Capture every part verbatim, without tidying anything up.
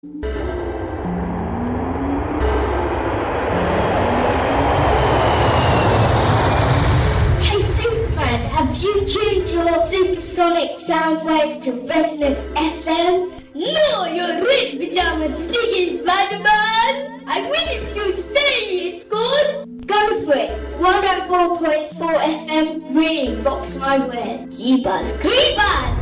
Hey Superman, have you tuned your supersonic sound waves to Resonance F M? No, you're red pajamas, sneaky Spider-Man! I will if you stay, it's good! Go for it! one oh four point four F M really rocks my way. Jeebus Creepers!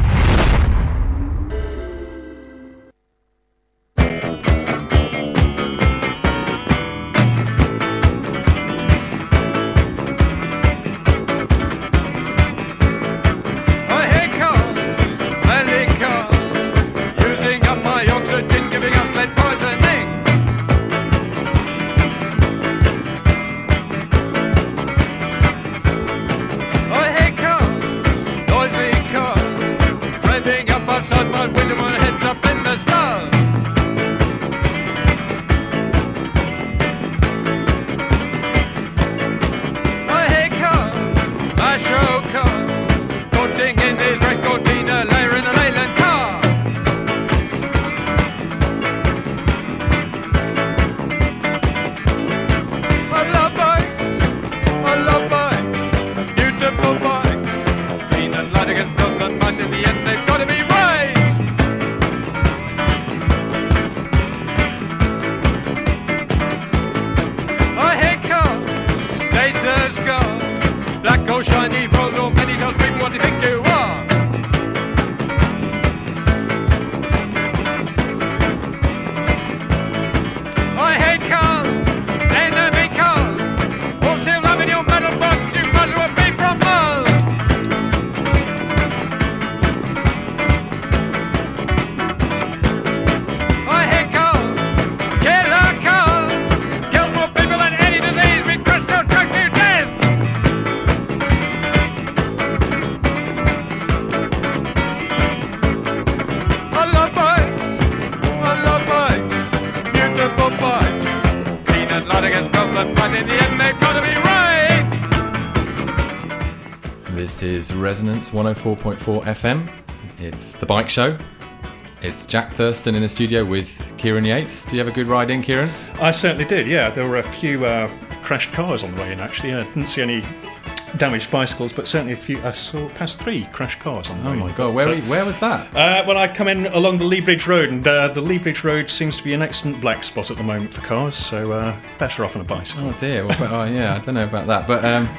This is Resonance one oh four point four F M. It's the bike show. It's Jack Thurston in the studio with Kieran Yates. Did you have a good ride in, Kieran? I certainly did, yeah. There were a few uh, crashed cars on the way in, actually. I didn't see any damaged bicycles, but certainly a few. I saw past three crashed cars on the oh way in. Oh my God, where, so, where was that? Uh, well, I come in along the Lea Bridge Road, and uh, the Lea Bridge Road seems to be an excellent black spot at the moment for cars, so uh, better off on a bicycle. Oh dear, well, but, oh yeah, I don't know about that, but um,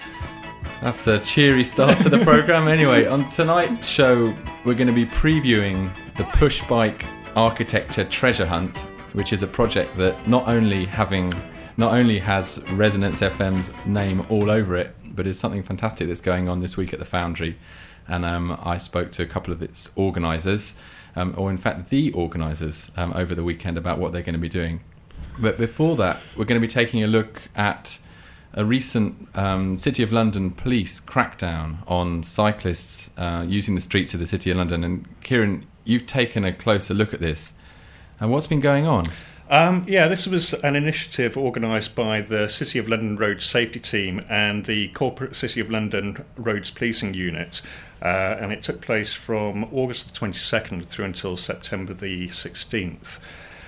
that's a cheery start to the programme. Anyway, on tonight's show, we're going to be previewing the Push Bike Architecture Treasure Hunt, which is a project that not only having not only has Resonance F M's name all over it, but is something fantastic that's going on this week at the Foundry. And um, I spoke to a couple of its organisers, um, or in fact the organisers, um, over the weekend about what they're going to be doing. But before that, we're going to be taking a look at a recent um, City of London police crackdown on cyclists uh, using the streets of the City of London. And Kieran, you've taken a closer look at this. And what's been going on? Um, yeah, this was an initiative organised by the City of London Road Safety Team and the Corporate City of London Roads Policing Unit. Uh, and it took place from August the twenty-second through until September the sixteenth.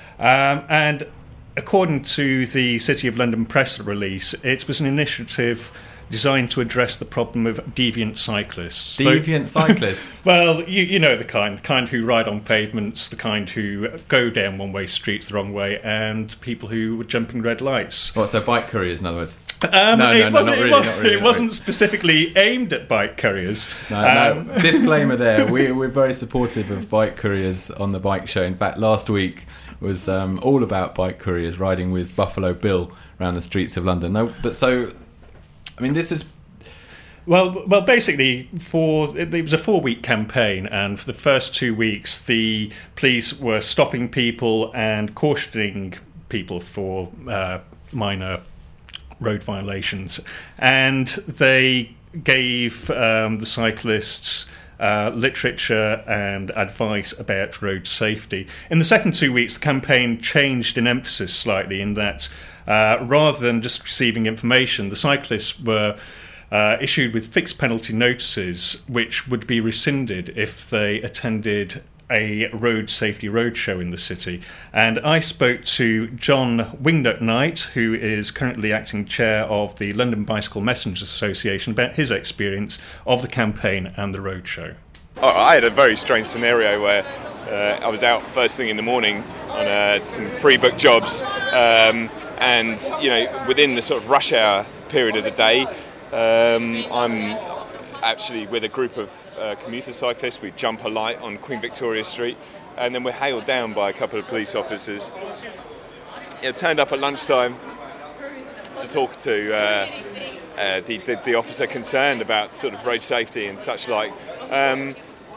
Um, and according to the City of London press release, it was an initiative designed to address the problem of deviant cyclists. Deviant so, cyclists? Well, you, you know the kind, the kind who ride on pavements, the kind who go down one-way streets the wrong way, and people who were jumping red lights. What, so bike couriers, in other words? Um, no, it no, no, wasn't, not really, it, was, not really, it wasn't not specifically aimed at bike couriers. No, um, no. Disclaimer there. We, we're very supportive of bike couriers on the bike show. In fact, last week was um, all about bike couriers riding with Buffalo Bill around the streets of London. No, but so, I mean, this is... Well, well, basically, for it was a four-week campaign, and for the first two weeks, the police were stopping people and cautioning people for uh, minor road violations, and they gave um, the cyclists uh, literature and advice about road safety. In the second two weeks, the campaign changed in emphasis slightly, in that uh, rather than just receiving information, the cyclists were Uh, issued with fixed penalty notices, which would be rescinded if they attended a road safety roadshow in the city. And I spoke to John Wingnut Knight, who is currently acting chair of the London Bicycle Messengers Association, about his experience of the campaign and the roadshow. Oh, I had a very strange scenario where uh, I was out first thing in the morning on uh, some pre-booked jobs, um, and you know, within the sort of rush hour period of the day, um, I'm actually with a group of uh, commuter cyclists. We jump a light on Queen Victoria Street, and then we're hailed down by a couple of police officers. You know, turned up at lunchtime to talk to uh, uh, the, the the officer concerned about sort of road safety and such like. Um,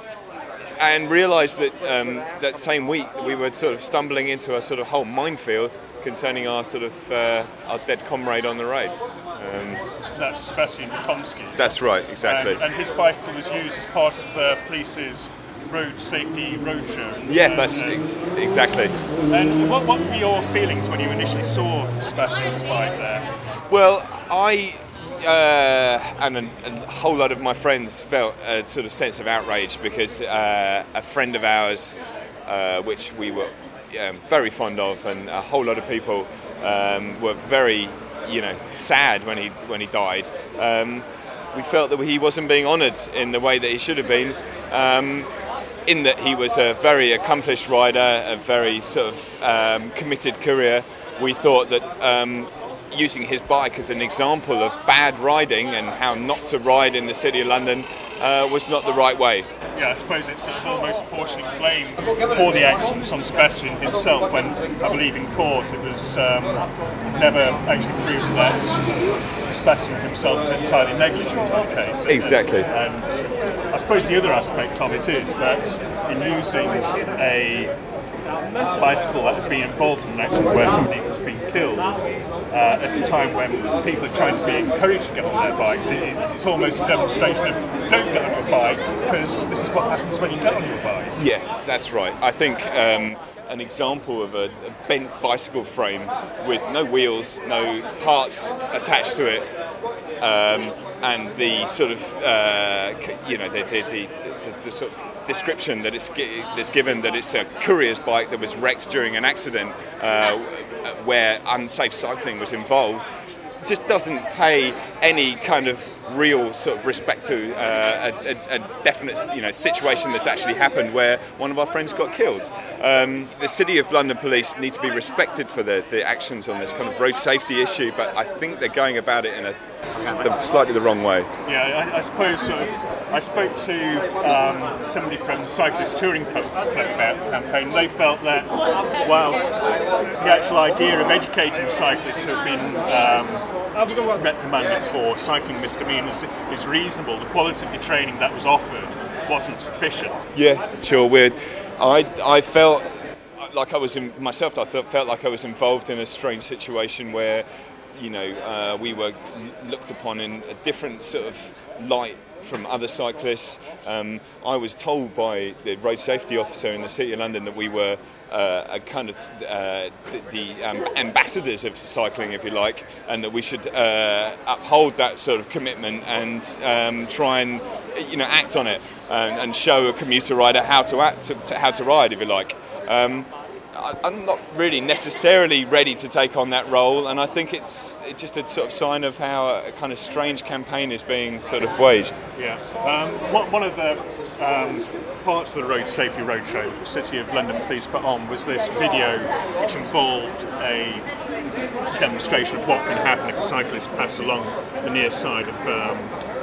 and realised that um, that same week we were sort of stumbling into a sort of whole minefield concerning our sort of uh, our dead comrade on the road. Um, That's Sebastian Komsky. That's right, exactly. And, and his bicycle was used as part of the police's road safety roadshow. Yeah, and, that's uh, exactly. And what, what were your feelings when you initially saw Sebastian's bike there? Well, I uh, and a, a whole lot of my friends felt a sort of sense of outrage because uh, a friend of ours, uh, which we were um, very fond of, and a whole lot of people um, were very, you know, sad when he when he died. Um, we felt that he wasn't being honoured in the way that he should have been. Um, in that he was a very accomplished rider, a very sort of um, committed courier. We thought that um, using his bike as an example of bad riding and how not to ride in the City of London uh, was not the right way. Yeah, I suppose it's almost apportioning blame for the accident on Sebastian himself when, I believe in court, it was um, never actually proven that Sebastian himself was entirely negligent in the case. Exactly. And, and I suppose the other aspect of it is that in using a bicycle that has been involved in an accident where somebody has been killed, uh, at a time when people are trying to be encouraged to get on their bikes, it, it's almost a demonstration of don't get on your bike, because this is what happens when you get on your bike. Yeah, that's right. I think um, an example of a, a bent bicycle frame with no wheels, no parts attached to it, um, and the sort of, uh, you know, the, the, the, the, the sort of description that it's that's given that it's a courier's bike that was wrecked during an accident uh, where unsafe cycling was involved, just doesn't pay any kind of real sort of respect to uh, a, a, a definite, you know, situation that's actually happened where one of our friends got killed. Um, the City of London Police need to be respected for the, the actions on this kind of road safety issue, but I think they're going about it in a slightly the wrong way. Yeah, I, I suppose sort of, I spoke to um, somebody from the Cyclist Touring Club about the campaign. They felt that whilst the actual idea of educating cyclists who have been um, reprimanded for cycling misdemeanors is reasonable, the quality of the training that was offered wasn't sufficient. Yeah, sure. Weird. I I felt like I was in myself. I felt, felt like I was involved in a strange situation where, you know, uh, we were looked upon in a different sort of light from other cyclists. Um, I was told by the road safety officer in the City of London that we were uh, a kind of uh, the, the um, ambassadors of cycling, if you like, and that we should uh, uphold that sort of commitment and um, try and, you know, act on it and, and show a commuter rider how to act, to, to, how to ride, if you like. Um, I'm not really necessarily ready to take on that role, and I think it's it's just a sort of sign of how a kind of strange campaign is being sort of waged. Yeah. Um, one of the um, parts of the Road Safety Roadshow that the City of London Police put on was this video which involved a demonstration of what can happen if a cyclist passes along the near side of um,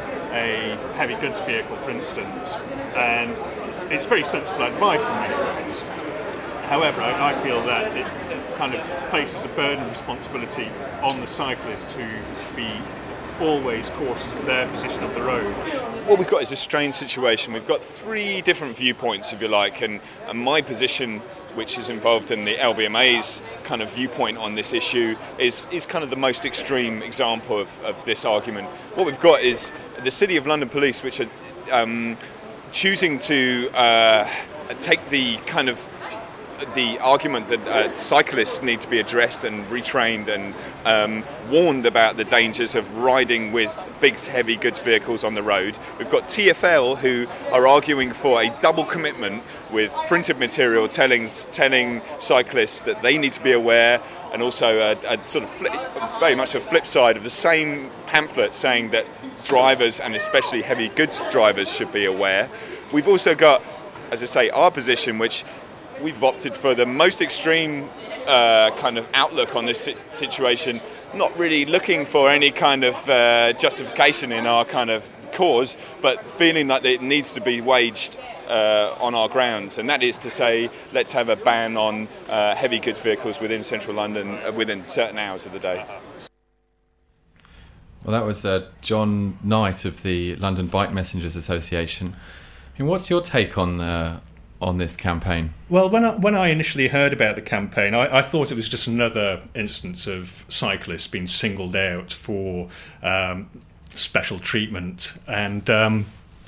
a heavy goods vehicle, for instance. And it's very sensible advice in many ways. However, I feel that it kind of places a burden of responsibility on the cyclist to be always cautious of their position on the road. What we've got is a strange situation. We've got three different viewpoints, if you like, and, and my position, which is involved in the L B M A's kind of viewpoint on this issue, is, is kind of the most extreme example of, of this argument. What we've got is the City of London Police, which are um, choosing to uh, take the kind of the argument that uh, cyclists need to be addressed and retrained and um, warned about the dangers of riding with big heavy goods vehicles on the road. We've got T F L who are arguing for a double commitment with printed material telling telling cyclists that they need to be aware, and also a, a sort of flip, very much a flip side of the same pamphlet saying that drivers, and especially heavy goods drivers, should be aware. We've also got, as I say, our position, which we've opted for the most extreme uh, kind of outlook on this situation, not really looking for any kind of uh, justification in our kind of cause, but feeling like it needs to be waged uh, on our grounds, and that is to say, let's have a ban on uh, heavy goods vehicles within central London uh, within certain hours of the day. Well, that was uh, John Knight of the London Bike Messengers Association. And what's your take on uh, on this campaign? Well, when I, when I initially heard about the campaign, I, I thought it was just another instance of cyclists being singled out for um, special treatment, and um,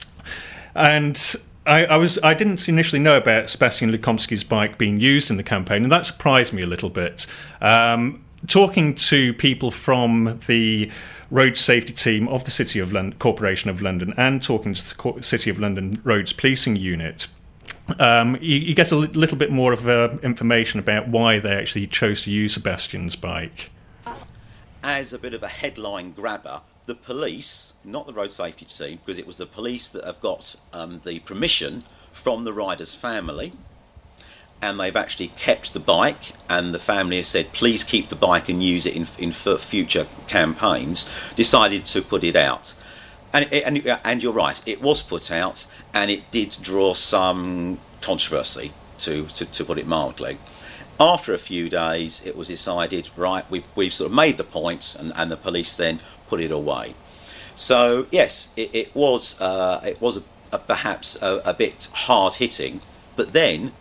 and I, I was I didn't initially know about Sebastian Lukomski's bike being used in the campaign, and that surprised me a little bit. Um, talking to people from the road safety team of the City of London, Corporation of London, and talking to the City of London Roads Policing Unit, um, you, you get a li- little bit more of uh, information about why they actually chose to use Sebastian's bike. As a bit of a headline grabber, the police, not the road safety team, because it was the police that have got um, the permission from the rider's family, and they've actually kept the bike, and the family has said, please keep the bike and use it in, in for future campaigns, decided to put it out. And, and, and you're right, it was put out, and it did draw some controversy, to, to, to put it mildly. After a few days, it was decided, right, we've, we've sort of made the point, and, and the police then put it away. So, yes, it, it was uh, it was a, a, perhaps a, a bit hard-hitting, but then,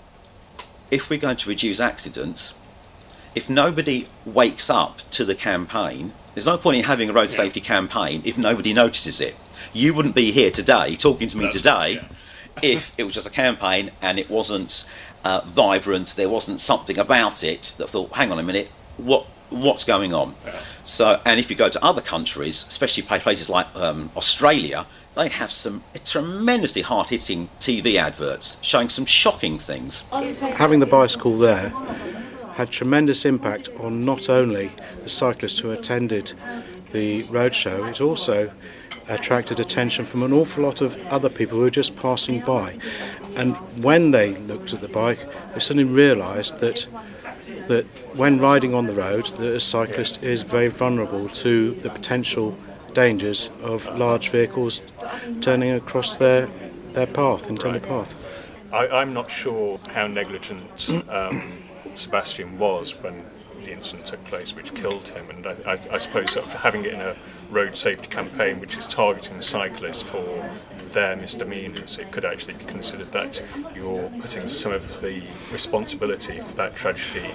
if we're going to reduce accidents, if nobody wakes up to the campaign, there's no point in having a road safety campaign if nobody notices it. You wouldn't be here today, talking to me That's today, right, yeah. if it was just a campaign and it wasn't uh, vibrant, there wasn't something about it that thought, hang on a minute, what what's going on? Yeah. So, and if you go to other countries, especially places like um, Australia, they have some tremendously hard-hitting T V adverts showing some shocking things. Having the bicycle there had tremendous impact on not only the cyclists who attended the roadshow, it also attracted attention from an awful lot of other people who were just passing by. And when they looked at the bike, they suddenly realised that that when riding on the road, that a cyclist is very vulnerable to the potential dangers of large vehicles turning across their their path, intended right. path. I, I'm not sure how negligent um, Sebastian was when the incident took place, which killed him, and I, I, I suppose sort of having it in a road safety campaign which is targeting cyclists for their misdemeanors, it could actually be considered that you're putting some of the responsibility for that tragedy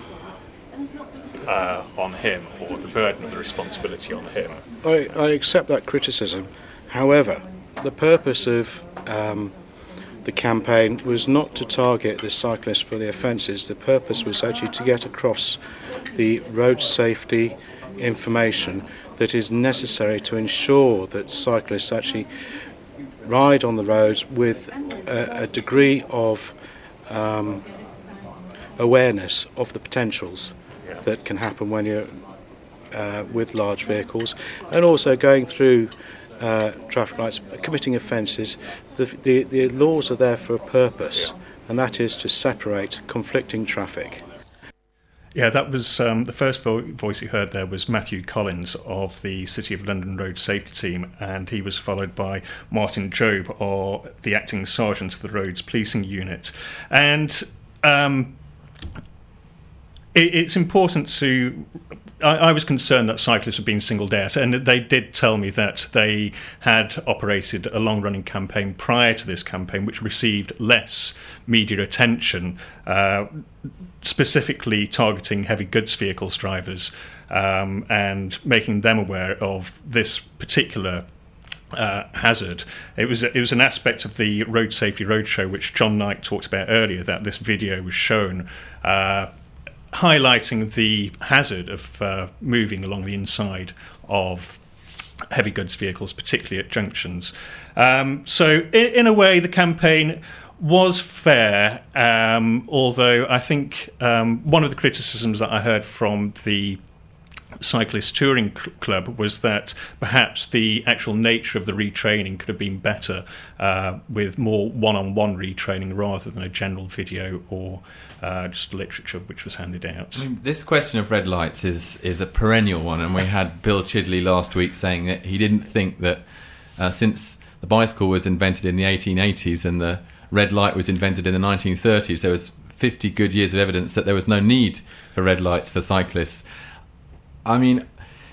Uh, on him, or the burden of the responsibility on him. I, I accept that criticism. However, the purpose of um, the campaign was not to target the cyclists for the offences. The purpose was actually to get across the road safety information that is necessary to ensure that cyclists actually ride on the roads with a, a degree of um, awareness of the potentials that can happen when you're uh, with large vehicles, and also going through uh, traffic lights, committing offences. The, the, the laws are there for a purpose, yeah. and that is to separate conflicting traffic. Yeah, that was um, the first vo- voice you heard there was Matthew Collins of the City of London Road Safety Team, and he was followed by Martin Job, or the acting sergeant of the Roads Policing Unit. And um, it's important to... I, I was concerned that cyclists were being singled out, and they did tell me that they had operated a long-running campaign prior to this campaign, which received less media attention, uh, specifically targeting heavy goods vehicles drivers um, and making them aware of this particular Uh, hazard. It was it was an aspect of the Road Safety Roadshow, which John Knight talked about earlier, that this video was shown, uh, highlighting the hazard of uh, moving along the inside of heavy goods vehicles, particularly at junctions. Um, so, in, in a way, the campaign was fair, um, although I think um, one of the criticisms that I heard from the Cyclist Touring Club was that perhaps the actual nature of the retraining could have been better uh, with more one-on-one retraining rather than a general video or uh, just literature which was handed out. I mean, this question of red lights is, is a perennial one, and we had Bill Chidley last week saying that he didn't think that uh, since the bicycle was invented in the eighteen eighties and the red light was invented in the nineteen thirties, there was fifty good years of evidence that there was no need for red lights for cyclists. I mean,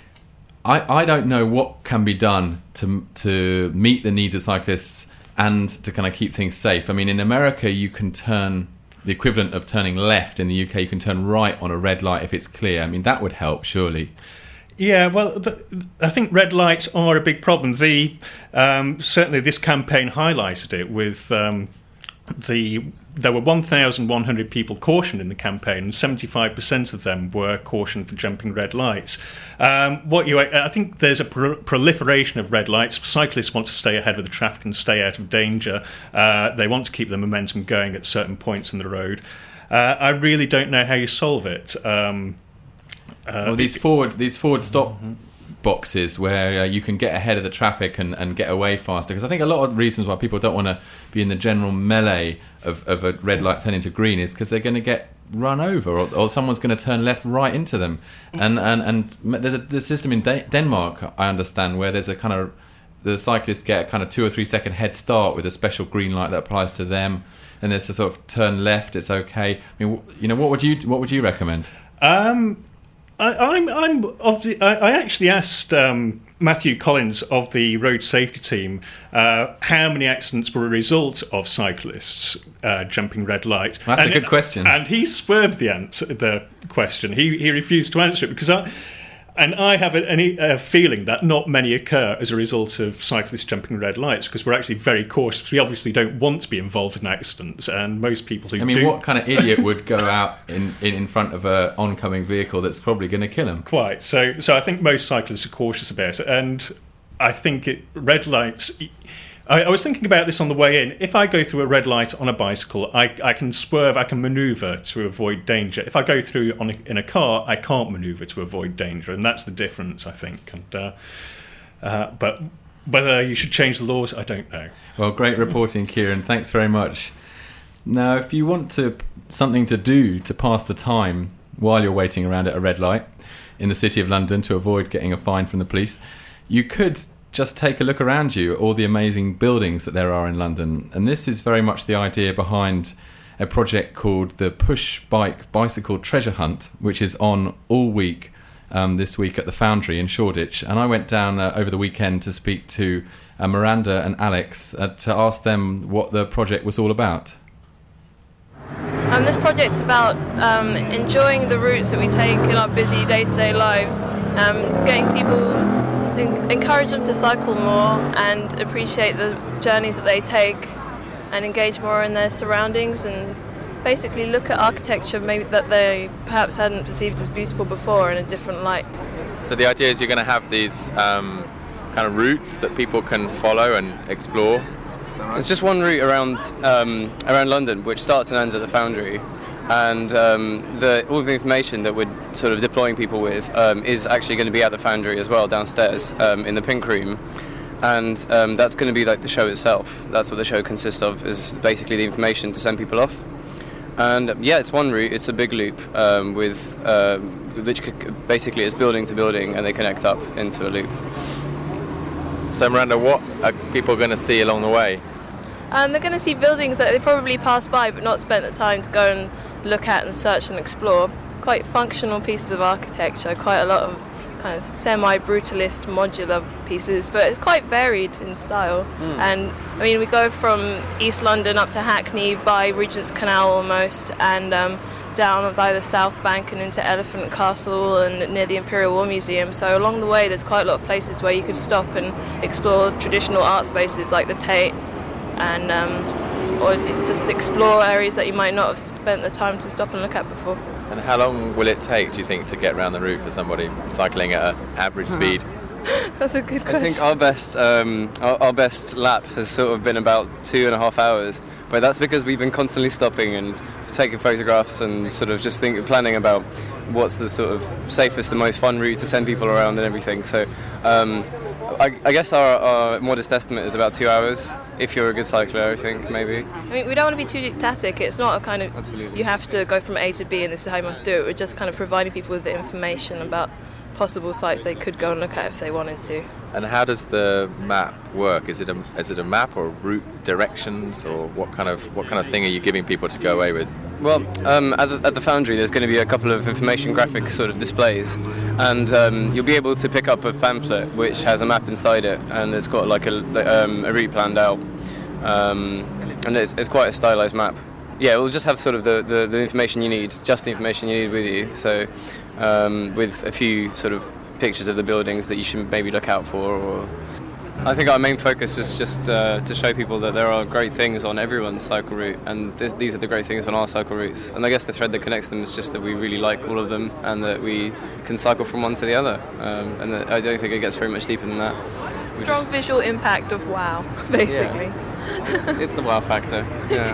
I I don't know what can be done to to meet the needs of cyclists and to kind of keep things safe. I mean, in America, you can turn the equivalent of turning left. In the U K, you can turn right on a red light if it's clear. I mean, that would help, surely. Yeah, well, the, I think red lights are a big problem. The um, certainly this campaign highlighted it with um, the. There were one thousand one hundred people cautioned in the campaign, and seventy-five percent of them were cautioned for jumping red lights. Um, what you, I think there's a pro- proliferation of red lights. Cyclists want to stay ahead of the traffic and stay out of danger. Uh, they want to keep the momentum going at certain points in the road. Uh, I really don't know how you solve it. Um, uh, well, these forward, these forward stop mm-hmm. boxes where uh, you can get ahead of the traffic and, and get away faster. Because I think a lot of reasons why people don't want to be in the general melee Of, of a red light turning to green is because they're going to get run over, or, or someone's going to turn left right into them. And and, and there's a there's a system in De- Denmark, I understand, where there's a kind of the cyclists get a kind of two or three second head start with a special green light that applies to them. And there's a sort of turn left, it's okay. I mean, you know, what would you what would you recommend? Um, I, I'm I'm of the, I, I actually asked Um, Matthew Collins of the road safety team uh, how many accidents were a result of cyclists uh, jumping red light. That's and a good it, question. And he swerved the answer, the question. He he refused to answer it because I, and I have a, a feeling that not many occur as a result of cyclists jumping red lights, because we're actually very cautious. We obviously don't want to be involved in accidents, and most people who do... I mean, do, what kind of idiot would go out in, in, in front of an oncoming vehicle that's probably going to kill him? Quite. So, so I think most cyclists are cautious about it, and I think it, red lights... I, I was thinking about this on the way in. If I go through a red light on a bicycle, I, I can swerve, I can manoeuvre to avoid danger. If I go through on a, in a car, I can't manoeuvre to avoid danger, and that's the difference, I think. And uh, uh, but whether you should change the laws, I don't know. Well, great reporting, Kieran. Thanks very much. Now, if you want to something to do to pass the time while you're waiting around at a red light in the City of London to avoid getting a fine from the police, you could just take a look around you at all the amazing buildings that there are in London. And this is very much the idea behind a project called the Push Bike Bicycle Treasure Hunt, which is on all week um, this week at the Foundry in Shoreditch. And I went down uh, over the weekend to speak to uh, Miranda and Alex uh, to ask them what the project was all about. Um, this project's about um, enjoying the routes that we take in our busy day-to-day lives, um, getting people to encourage them to cycle more and appreciate the journeys that they take and engage more in their surroundings and basically look at architecture maybe that they perhaps hadn't perceived as beautiful before in a different light. So the idea is you're going to have these um, kind of routes that people can follow and explore. It's just one route around um, around London which starts and ends at the Foundry. And um, the, all the information that we're sort of deploying people with um, is actually going to be at the Foundry as well, downstairs um, in the Pink Room. And um, that's going to be like the show itself. That's what the show consists of, is basically the information to send people off. And yeah, it's one route, it's a big loop, um, with um, which basically is building to building, and they connect up into a loop. So Miranda, what are people going to see along the way? Um, they're going to see buildings that they probably passed by but not spent the time to go and look at and search and explore. Quite functional pieces of architecture, quite a lot of kind of semi-brutalist modular pieces, but it's quite varied in style. Mm. And I mean, we go from East London up to Hackney by Regent's Canal almost, and um, down by the South Bank and into Elephant Castle and near the Imperial War Museum. So along the way there's quite a lot of places where you could stop and explore traditional art spaces like the Tate, and um, or just explore areas that you might not have spent the time to stop and look at before. And how long will it take, do you think, to get around the route for somebody cycling at an average speed? That's a good question. I think our best um, our, our best lap has sort of been about two and a half hours, but that's because we've been constantly stopping and taking photographs and sort of just think, planning about what's the sort of safest and most fun route to send people around and everything. So um, I, I guess our, our modest estimate is about two hours, if you're a good cycler, I think, maybe. I mean, we don't want to be too dictatic. It's not a kind of, Absolutely. you have to go from A to B and this is how you must do it. We're just kind of providing people with the information about possible sites they could go and look at if they wanted to. And how does the map work? Is it a is it a map or route directions, or what kind of what kind of thing are you giving people to go away with? Well, um, at, the, at the Foundry there's going to be a couple of information graphic sort of displays, and um, you'll be able to pick up a pamphlet which has a map inside it, and it's got like a, um, a route planned out, um, and it's, it's quite a stylized map. Yeah, we'll just have sort of the, the, the information you need, just the information you need with you, so um, with a few sort of pictures of the buildings that you should maybe look out for. Or I think our main focus is just uh, to show people that there are great things on everyone's cycle route, and th- these are the great things on our cycle routes. And I guess the thread that connects them is just that we really like all of them, and that we can cycle from one to the other. Um, and that I don't think it gets very much deeper than that. We Strong just, visual impact of wow, basically. Yeah. it's, it's the wow factor. Yeah.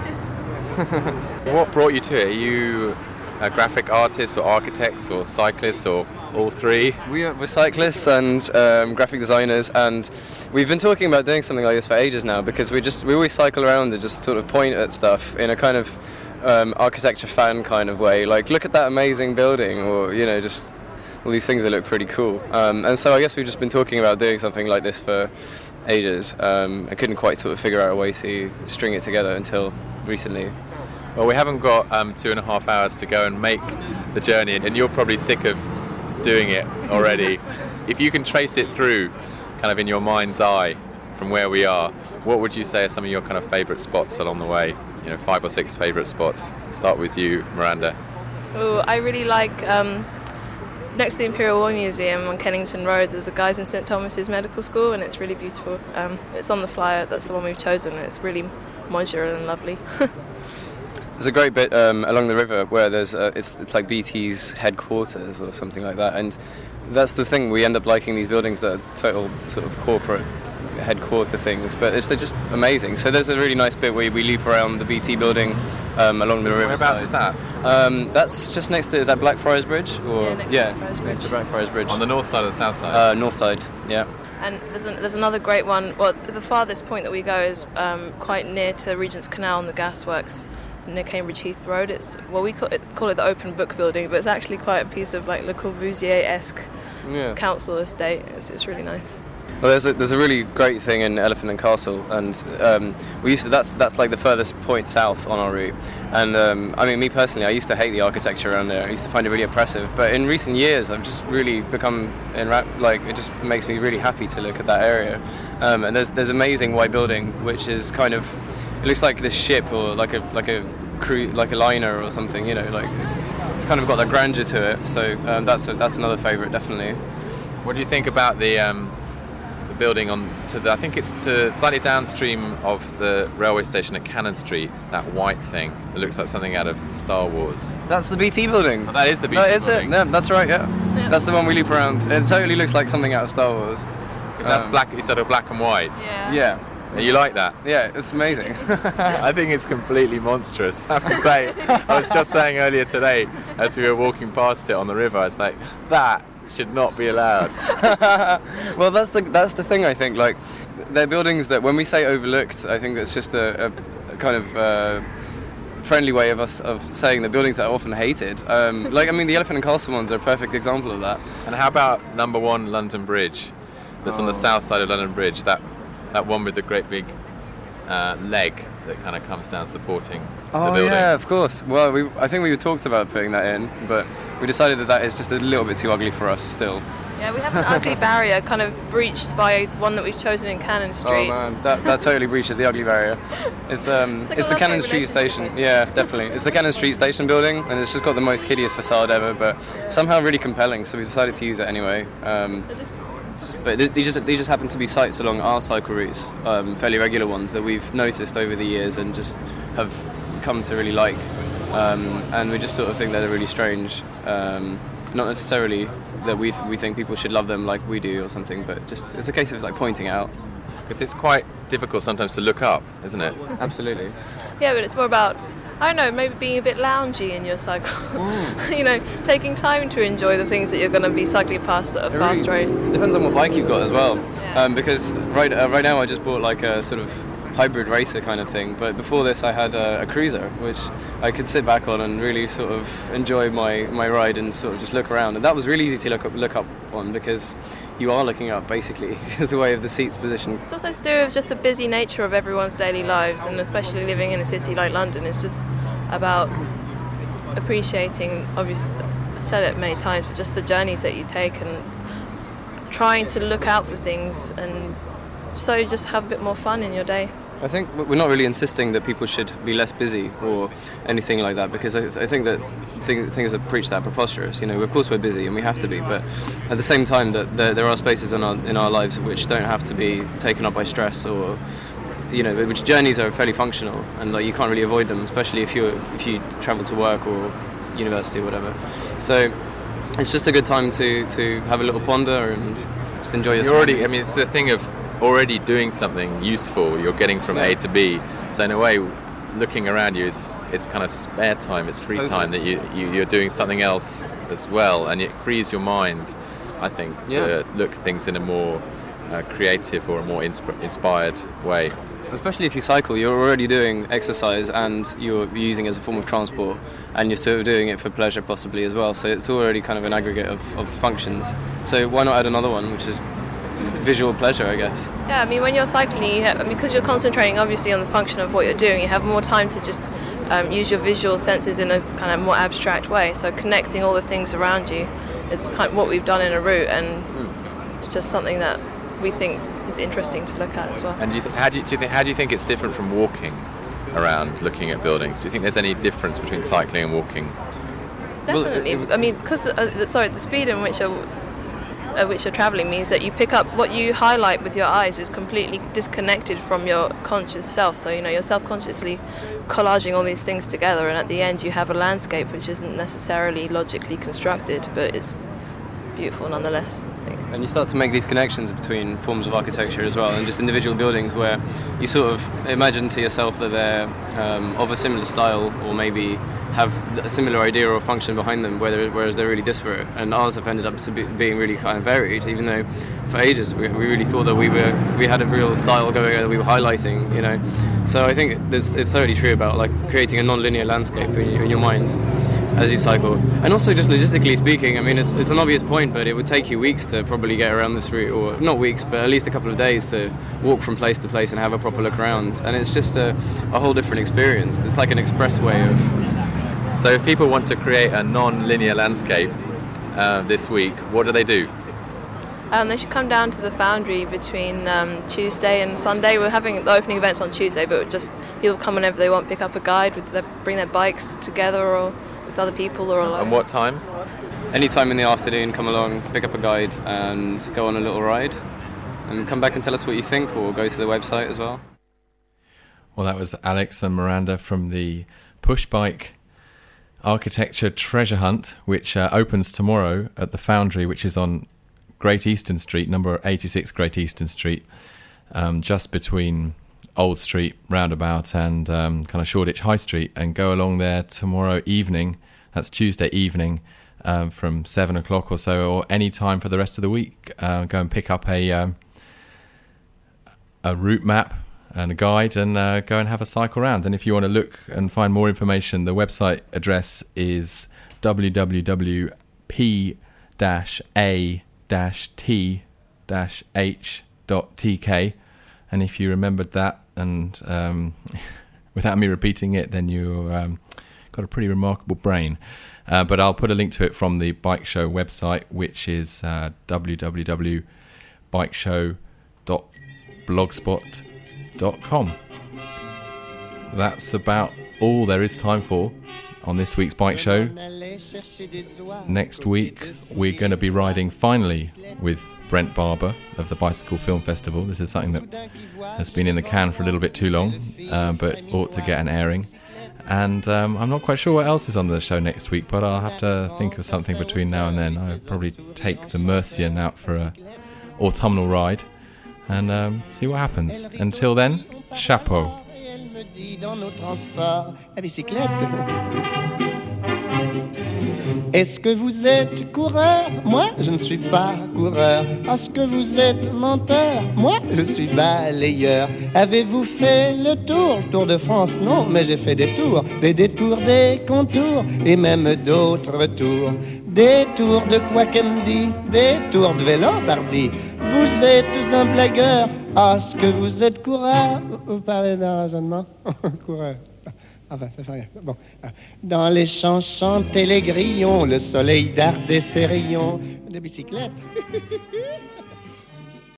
What brought you to it? Are you a graphic artist or architects or cyclists or all three? We are, we're cyclists and um, graphic designers, and we've been talking about doing something like this for ages now, because we just we always cycle around and just sort of point at stuff in a kind of um, architecture fan kind of way, like look at that amazing building, or you know, just all these things that look pretty cool. Um, and so I guess we've just been talking about doing something like this for ages. Um, I couldn't quite sort of figure out a way to string it together until recently. Well, we haven't got um, two and a half hours to go and make the journey, and you're probably sick of doing it already. If you can trace it through, kind of in your mind's eye, from where we are, what would you say are some of your kind of favourite spots along the way? You know, five or six favourite spots. Start with you, Miranda. Oh, I really like um, next to the Imperial War Museum on Kennington Road. There's a Guy's and St Thomas's Medical School, and it's really beautiful. Um, it's on the flyer. That's the one we've chosen. It's really modular and lovely. There's a great bit um, along the river where there's uh, it's it's like B T's headquarters or something like that, and that's the thing. We end up liking these buildings that are total sort of corporate headquarter things, but it's they're just amazing. So there's a really nice bit where we loop around the B T building um, along the river. Whereabouts is that? Um, that's just next to, is that Blackfriars Bridge? Or Yeah, next to yeah, Blackfriars Bridge. next to Blackfriars Bridge. On the north side or the south side? Uh, north side, yeah. And there's, an, there's another great one. Well, the farthest point that we go is um, quite near to Regent's Canal and the gasworks near Cambridge Heath Road. It's well, we call it, call it the Open Book Building, but it's actually quite a piece of like Le Corbusier-esque Yeah. council estate. It's, it's really nice. Well, there's a, there's a really great thing in Elephant and Castle, and um, we used to that's that's like the furthest point south on our route. And um, I mean, me personally, I used to hate the architecture around there. I used to find it really oppressive. But in recent years, I've just really become enra- like it just makes me really happy to look at that area. Um, and there's there's amazing white building, which is kind of it looks like this ship or like a like a crew like a liner or something. You know, like it's it's kind of got that grandeur to it. So um, that's a, that's another favourite, definitely. What do you think about the um, the building on to the? I think it's to slightly downstream of the railway station at Cannon Street. That white thing. It looks like something out of Star Wars. That's the B T building. Oh, that is the B T no, it's building. it. No, that's right. Yeah. yeah, that's the one we loop around. It totally looks like something out of Star Wars. If that's Um, black. It's sort of black and white. Yeah. Yeah. You like that? Yeah, it's amazing. I think it's completely monstrous, I have to say. I was just saying earlier today, as we were walking past it on the river, I was like, that should not be allowed. Well, that's the that's the thing. I think like they're buildings that when we say overlooked, I think that's just a, a, a kind of uh, friendly way of us of saying the buildings that are often hated. Um, like I mean, the Elephant and Castle ones are a perfect example of that. And how about number one London Bridge? That's on the south side of London Bridge. That that one with the great big uh, leg that kind of comes down supporting Oh the building. yeah, of course. Well, we I think we talked about putting that in, but we decided that that is just a little bit too ugly for us still. Yeah, we have an ugly barrier kind of breached by one that we've chosen in Cannon Street. Oh man, that, that totally breaches the ugly barrier. It's um, It's it's, like a the lovely Cannon Street relationship station. with- Yeah, definitely. It's the Cannon Street station building, and it's just got the most hideous facade ever, but somehow really compelling. So we decided to use it anyway. Um, but th- these just these just happen to be sites along our cycle routes, um, fairly regular ones that we've noticed over the years and just have come to really like. Um, and we just sort of think they're really strange. Um, not necessarily that we th- we think people should love them like we do or something, but just it's a case of like pointing it out. Because it's quite difficult sometimes to look up, isn't it? Absolutely. Yeah, but it's more about, I don't know, maybe being a bit loungy in your cycle. Mm. You know, taking time to enjoy the things that you're going to be cycling past at a It fast really rate. Depends on what bike you've got as well. Yeah. Um, because right uh, right now I just bought like a sort of hybrid racer kind of thing, but before this I had a, a cruiser which I could sit back on and really sort of enjoy my, my ride and sort of just look around, and that was really easy to look up, look up on because you are looking up basically the way of the seat's position. It's also to do with just the busy nature of everyone's daily lives, and especially living in a city like London. It's just about appreciating, obviously I've said it many times, but just the journeys that you take and trying to look out for things, and so you just have a bit more fun in your day. I think we're not really insisting that people should be less busy or anything like that, because I, th- I think that thing, things that preach that are preposterous. You know, of course we're busy and we have to be, but at the same time that there, there are spaces in our in our lives which don't have to be taken up by stress, or you know, which journeys are fairly functional and like you can't really avoid them, especially if you if you travel to work or university or whatever. So it's just a good time to, to have a little ponder and just enjoy your. You're already. I mean, it's the thing of already doing something useful. You're getting from Yeah. A to B. So in a way, looking around you is it's kind of spare time. It's free Totally. time that you, you you're doing something else as well, and it frees your mind, I think, to Yeah. look at things in a more uh, creative or a more insp- inspired way. Especially if you cycle, you're already doing exercise and you're using it as a form of transport, and you're sort of doing it for pleasure possibly as well. So it's already kind of an aggregate of, of functions. So why not add another one, which is visual pleasure, I guess. Yeah, I mean, when you're cycling, you have, I mean, because you're concentrating obviously on the function of what you're doing, you have more time to just um, use your visual senses in a kind of more abstract way. So connecting all the things around you is kind of what we've done in a route, and mm. it's just something that we think is interesting to look at as well. And do you th- how do you, do you think how do you think it's different from walking around, looking at buildings? Do you think there's any difference between cycling and walking? Definitely. Well, it, it, I mean, because uh, the, sorry, the speed in which you're at which you're travelling means that you pick up what you highlight with your eyes is completely disconnected from your conscious self. So, you know, you're self-consciously collaging all these things together, and at the end you have a landscape which isn't necessarily logically constructed, but it's beautiful nonetheless, I think. And you start to make these connections between forms of architecture as well, and just individual buildings where you sort of imagine to yourself that they're um, of a similar style, or maybe have a similar idea or function behind them, whether, whereas they're really disparate. And ours have ended up to be, being really kind of varied, even though for ages we, we really thought that we were we had a real style going on that we were highlighting, you know. So I think it's, it's totally true about like creating a non-linear landscape in, in your mind as you cycle. And also just logistically speaking, I mean, it's, it's an obvious point, but it would take you weeks to probably get around this route, or not weeks, but at least a couple of days to walk from place to place and have a proper look around. And it's just a, a whole different experience. It's like an expressway of... So if people want to create a non-linear landscape uh, this week, what do they do? Um, they should come down to the Foundry between um, Tuesday and Sunday. We're having the opening events on Tuesday, but just people come whenever they want, pick up a guide, with their, bring their bikes together or with other people or alone. And what time? Any time in the afternoon, come along, pick up a guide and go on a little ride, and come back and tell us what you think, or go to the website as well. Well, that was Alex and Miranda from the Push Bike Architecture Treasure Hunt, which uh, opens tomorrow at the Foundry, which is on Great Eastern Street, number eighty-six Great Eastern Street, um, just between Old Street roundabout and um, kind of Shoreditch High Street, and go along there tomorrow evening. That's Tuesday evening, um, from seven o'clock or so, or any time for the rest of the week. Uh, go and pick up a um, a route map and a guide, and uh, go and have a cycle around. And if you want to look and find more information, the website address is w w w dot p a t h dot t k. And if you remembered that, and um, without me repeating it, then you've um, got a pretty remarkable brain. Uh, but I'll put a link to it from the Bike Show website, which is uh, w w w dot bike show dot blogspot dot com. That's about all there is time for on this week's Bike Show. Next week we're going to be riding finally with Brent Barber of the Bicycle Film Festival. This is something that has been in the can for a little bit too long, uh, but ought to get an airing. And um, I'm not quite sure what else is on the show next week, but I'll have to think of something between now and then. I'll probably take the Mercian out for a autumnal ride and um, see what happens. Until then, chapeau. Est-ce que vous êtes coureur? Moi, je ne suis pas coureur. Est-ce que vous êtes menteur? Moi, je suis balayeur. Avez-vous fait le tour? Tour de France? Non, mais j'ai fait des tours. Des détours, des contours et même d'autres tours. Des tours de quoi qu'elle me dit? Des tours de vélo d'Hardy. Vous êtes un blagueur. Est-ce que vous êtes coureur? Vous parlez d'un raisonnement? Coureur. Enfin, ça fait rien. Bon. Dans les champs chantaient les grillons, le soleil dardait ses rayons. De bicyclette.